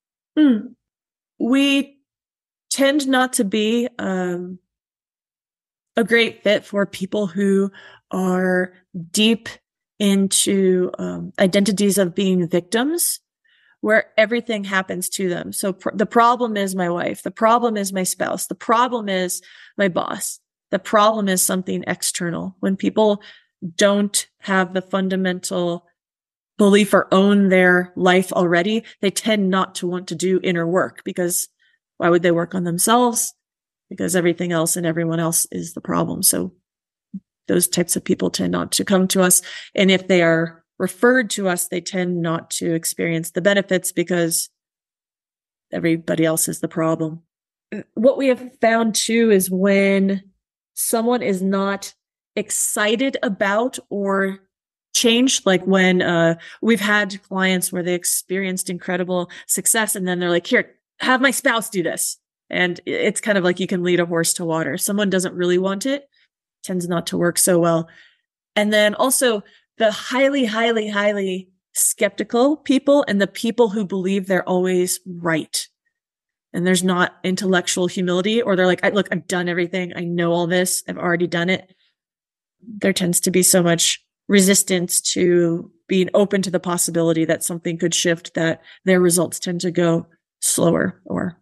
We tend not to be a great fit for people who are deep into identities of being victims where everything happens to them. So the problem is my wife. The problem is my spouse. The problem is my boss. The problem is something external. When people don't have the fundamental belief or own their life already, they tend not to want to do inner work, because why would they work on themselves? Because everything else and everyone else is the problem. So those types of people tend not to come to us. And if they are referred to us, they tend not to experience the benefits because everybody else is the problem. What we have found too is when someone is not excited about or change, like when we've had clients where they experienced incredible success and then they're like, here, have my spouse do this. And it's kind of like you can lead a horse to water. Someone doesn't really want it, tends not to work so well. And then also the highly, highly, highly skeptical people and the people who believe they're always right. And there's not intellectual humility, or they're like, look, I've done everything. I know all this. I've already done it. There tends to be so much resistance to being open to the possibility that something could shift, that their results tend to go slower or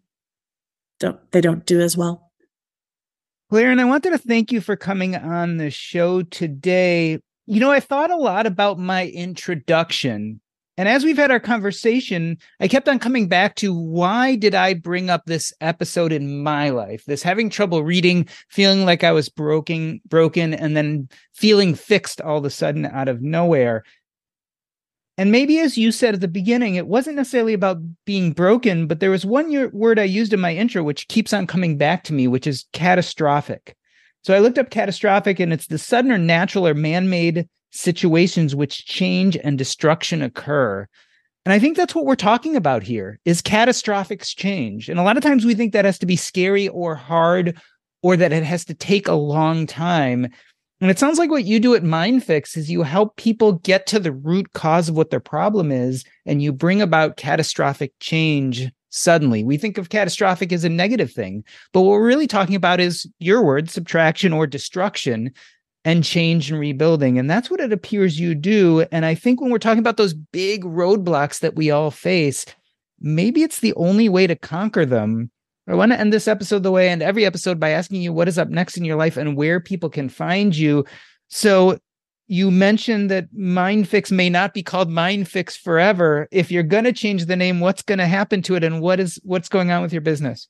they don't do as well. Claire, and I wanted to thank you for coming on the show today. You know, I thought a lot about my introduction. And as we've had our conversation, I kept on coming back to, why did I bring up this episode in my life? This having trouble reading, feeling like I was broken, and then feeling fixed all of a sudden out of nowhere. And maybe, as you said at the beginning, it wasn't necessarily about being broken, but there was one word I used in my intro, which keeps on coming back to me, which is catastrophic. So I looked up catastrophic, and it's the sudden or natural or man-made situations which change and destruction occur. And I think that's what we're talking about here, is catastrophic change. And a lot of times we think that has to be scary or hard, or that it has to take a long time. And it sounds like what you do at MindFix is you help people get to the root cause of what their problem is, and you bring about catastrophic change suddenly. We think of catastrophic as a negative thing, but what we're really talking about is, your word, subtraction or destruction, and change and rebuilding. And that's what it appears you do. And I think when we're talking about those big roadblocks that we all face, maybe it's the only way to conquer them. I want to end this episode the way I end every episode, by asking you what is up next in your life and where people can find you. So you mentioned that MindFix may not be called MindFix forever. If you're going to change the name, what's going to happen to it, and what's going on with your business?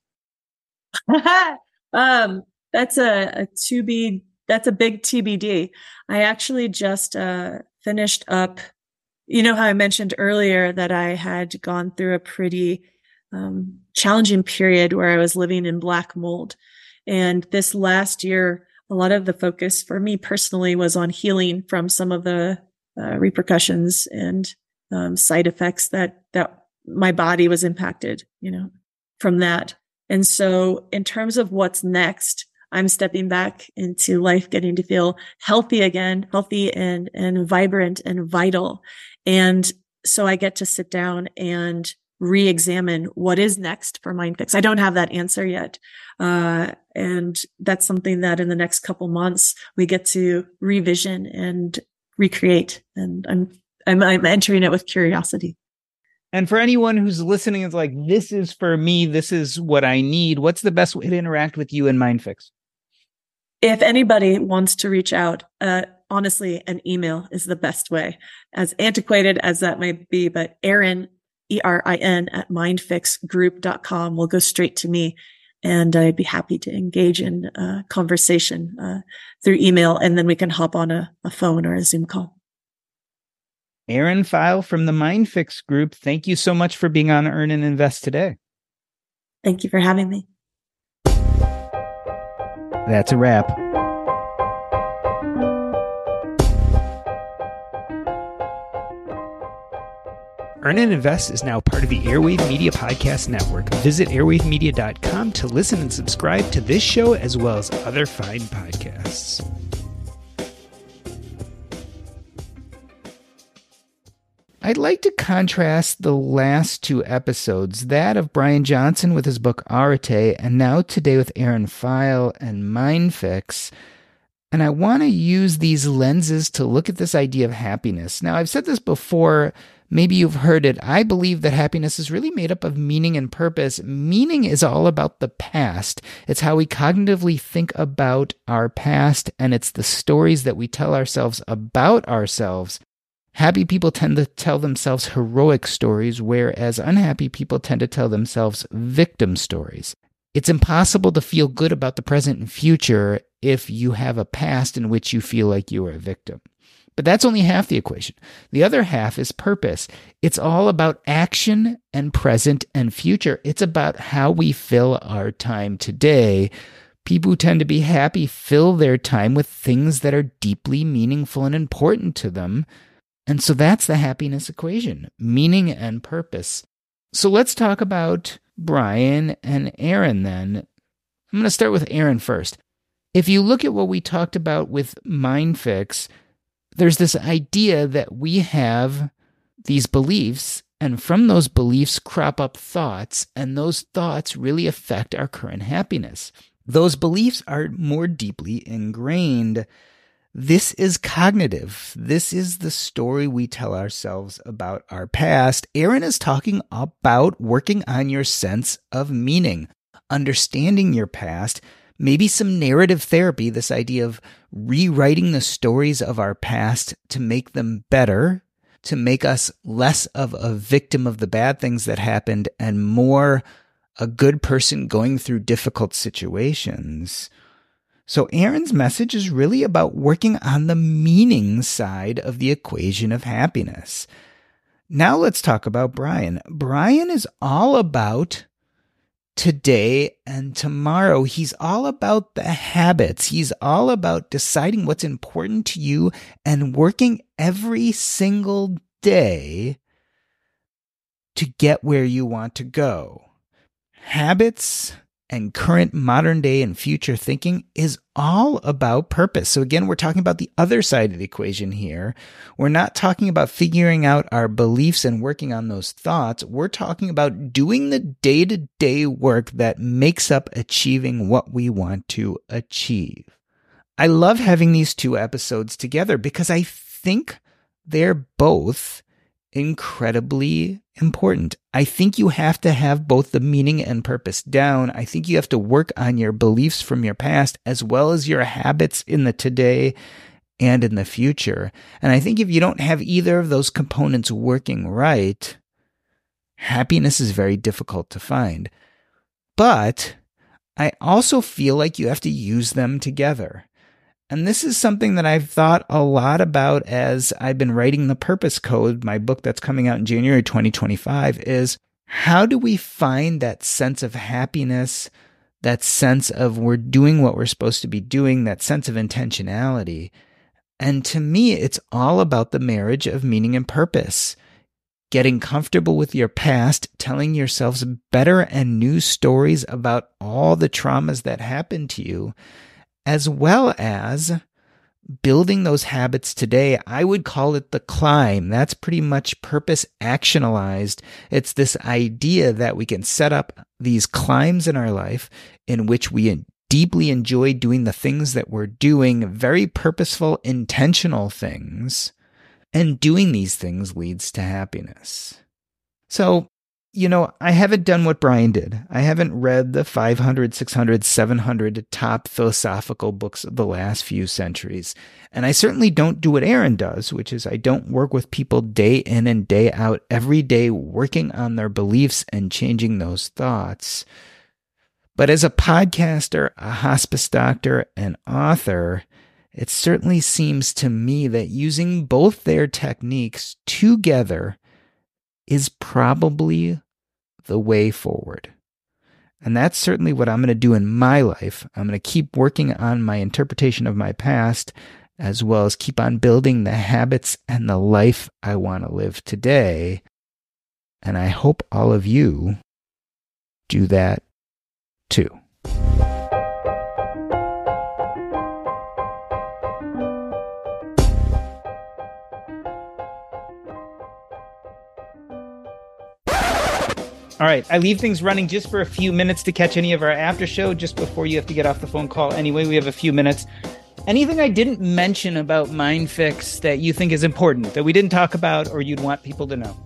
That's a big TBD. I actually just finished up. You know how I mentioned earlier that I had gone through a pretty challenging period where I was living in black mold. And this last year, a lot of the focus for me personally was on healing from some of the repercussions and side effects that my body was impacted, from that. And so in terms of what's next, I'm stepping back into life, getting to feel healthy again, healthy and vibrant and vital. And so I get to sit down and re-examine what is next for MindFix. I don't have that answer yet. And that's something that in the next couple months we get to revision and recreate. And I'm entering it with curiosity. And for anyone who's listening, is like, this is for me, this is what I need, what's the best way to interact with you and MindFix? If anybody wants to reach out, honestly, an email is the best way, as antiquated as that might be, but Erin, ERIN at mindfixgroup.com will go straight to me. And I'd be happy to engage in a conversation through email, and then we can hop on a phone or a Zoom call. Erin Feil from the MindFix Group, thank you so much for being on Earn and Invest today. Thank you for having me. That's a wrap. Earn and Invest is now part of the Airwave Media Podcast Network. Visit airwavemedia.com to listen and subscribe to this show as well as other fine podcasts. I'd like to contrast the last two episodes, that of Brian Johnson with his book Arete, and now today with Erin Feil and MindFix. And I want to use these lenses to look at this idea of happiness. Now, I've said this before. Maybe you've heard it. I believe that happiness is really made up of meaning and purpose. Meaning is all about the past. It's how we cognitively think about our past, and it's the stories that we tell ourselves about ourselves. Happy people tend to tell themselves heroic stories, whereas unhappy people tend to tell themselves victim stories. It's impossible to feel good about the present and future if you have a past in which you feel like you are a victim. But that's only half the equation. The other half is purpose. It's all about action and present and future. It's about how we fill our time today. People who tend to be happy fill their time with things that are deeply meaningful and important to them. And so that's the happiness equation, meaning and purpose. So let's talk about Brian and Aaron then. I'm going to start with Aaron first. If you look at what we talked about with MindFix, there's this idea that we have these beliefs, and from those beliefs crop up thoughts, and those thoughts really affect our current happiness. Those beliefs are more deeply ingrained. This is cognitive. This is the story we tell ourselves about our past. Aaron is talking about working on your sense of meaning, understanding your past, maybe some narrative therapy, this idea of rewriting the stories of our past to make them better, to make us less of a victim of the bad things that happened and more a good person going through difficult situations. So Aaron's message is really about working on the meaning side of the equation of happiness. Now let's talk about Brian. Brian is all about today and tomorrow. He's all about the habits. He's all about deciding what's important to you and working every single day to get where you want to go. Habits and current modern day and future thinking is all about purpose. So again, we're talking about the other side of the equation here. We're not talking about figuring out our beliefs and working on those thoughts. We're talking about doing the day-to-day work that makes up achieving what we want to achieve. I love having these two episodes together because I think they're both incredibly important. I think you have to have both the meaning and purpose down. I think you have to work on your beliefs from your past as well as your habits in the today and in the future. And I think if you don't have either of those components working right, happiness is very difficult to find. But I also feel like you have to use them together. And this is something that I've thought a lot about as I've been writing The Purpose Code, my book that's coming out in January 2025, is how do we find that sense of happiness, that sense of we're doing what we're supposed to be doing, that sense of intentionality? And to me, it's all about the marriage of meaning and purpose. Getting comfortable with your past, telling yourselves better and new stories about all the traumas that happened to you, as well as building those habits today. I would call it the climb. That's pretty much purpose actionalized. It's this idea that we can set up these climbs in our life in which we deeply enjoy doing the things that we're doing, very purposeful, intentional things. And doing these things leads to happiness. So, I haven't done what Brian did. I haven't read the 500, 600, 700 top philosophical books of the last few centuries. And I certainly don't do what Aaron does, which is I don't work with people day in and day out, every day working on their beliefs and changing those thoughts. But as a podcaster, a hospice doctor, and author, it certainly seems to me that using both their techniques together is probably the way forward. And that's certainly what I'm going to do in my life. I'm going to keep working on my interpretation of my past, as well as keep on building the habits and the life I want to live today. And I hope all of you do that too. All right, I leave things running just for a few minutes to catch any of our after show just before you have to get off the phone call. Anyway, we have a few minutes. Anything I didn't mention about MindFix that you think is important, that we didn't talk about, or you'd want people to know?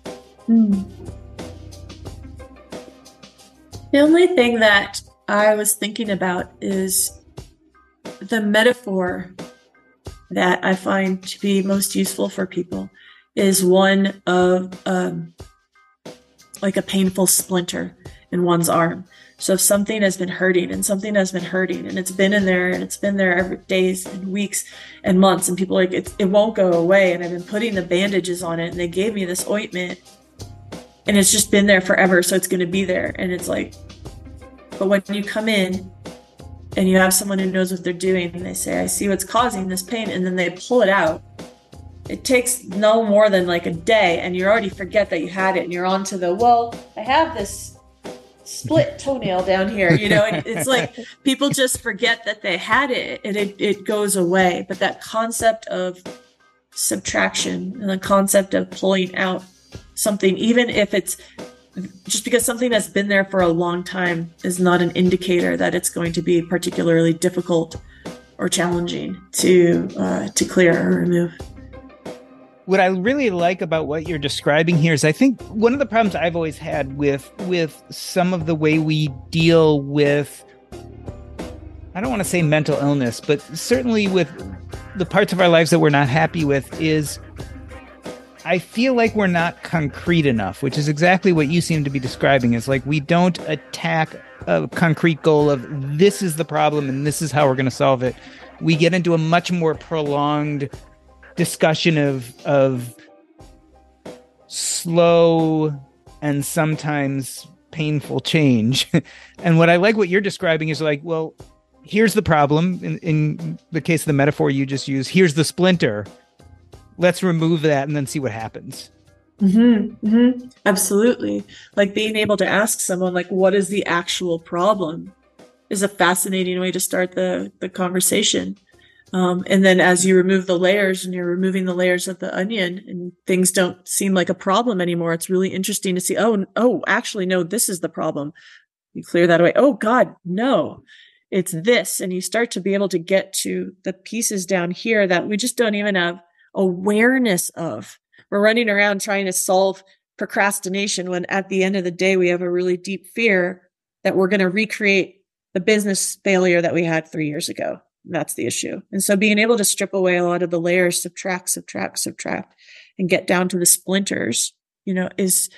The only thing that I was thinking about is the metaphor that I find to be most useful for people is one of like a painful splinter in one's arm. So if something has been hurting and it's been in there and it's been there every days and weeks and months, and people are like, it won't go away. And I've been putting the bandages on it and they gave me this ointment and it's just been there forever. So it's going to be there. And it's like, but when you come in and you have someone who knows what they're doing and they say, I see what's causing this pain, and then they pull it out, it takes no more than like a day and you already forget that you had it and you're on to I have this split toenail down here, and it's like people just forget that they had it and it goes away. But that concept of subtraction and the concept of pulling out something, even if it's just because something that's been there for a long time, is not an indicator that it's going to be particularly difficult or challenging to clear or remove. What I really like about what you're describing here is I think one of the problems I've always had with some of the way we deal with, I don't want to say mental illness, but certainly with the parts of our lives that we're not happy with, is I feel like we're not concrete enough, which is exactly what you seem to be describing. Is like we don't attack a concrete goal of this is the problem and this is how we're going to solve it. We get into a much more prolonged discussion of slow and sometimes painful change. And what I like what you're describing is like, well, here's the problem. In the case of the metaphor you just used, here's the splinter. Let's remove that and then see what happens. Absolutely. Like being able to ask someone, like, what is the actual problem, is a fascinating way to start the conversation. And then as you remove the layers and you're removing the layers of the onion and things don't seem like a problem anymore, it's really interesting to see, oh, actually, no, this is the problem. You clear that away. Oh God, no, it's this. And you start to be able to get to the pieces down here that we just don't even have awareness of. We're running around trying to solve procrastination when at the end of the day, we have a really deep fear that we're going to recreate the business failure that we had 3 years ago. That's the issue. And so being able to strip away a lot of the layers, subtract, and get down to the splinters, it's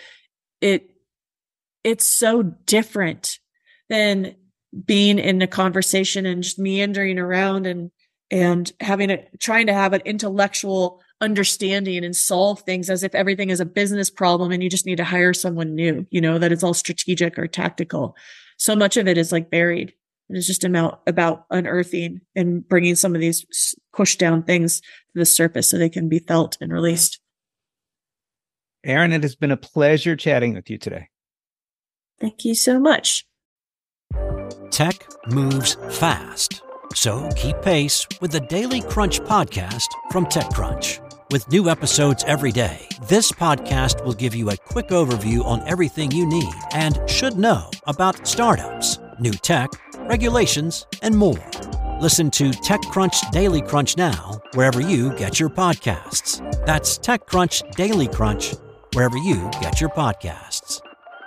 so different than being in a conversation and just meandering around and trying to have an intellectual understanding and solve things as if everything is a business problem and you just need to hire someone new, that it's all strategic or tactical. So much of it is like buried. And it's just about unearthing and bringing some of these pushed down things to the surface so they can be felt and released. Erin, it has been a pleasure chatting with you today. Thank you so much. Tech moves fast, so keep pace with the Daily Crunch podcast from TechCrunch. With new episodes every day, this podcast will give you a quick overview on everything you need and should know about startups, new tech, regulations, and more. Listen to TechCrunch Daily Crunch now, wherever you get your podcasts. That's TechCrunch Daily Crunch, wherever you get your podcasts.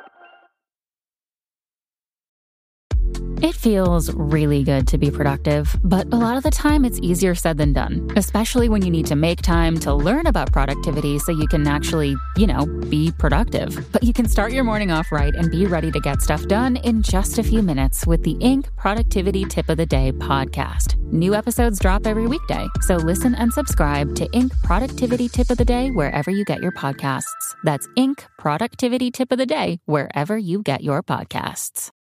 It feels really good to be productive, but a lot of the time it's easier said than done, especially when you need to make time to learn about productivity so you can actually, be productive. But you can start your morning off right and be ready to get stuff done in just a few minutes with the Inc. Productivity Tip of the Day podcast. New episodes drop every weekday, so listen and subscribe to Inc. Productivity Tip of the Day wherever you get your podcasts. That's Inc. Productivity Tip of the Day wherever you get your podcasts.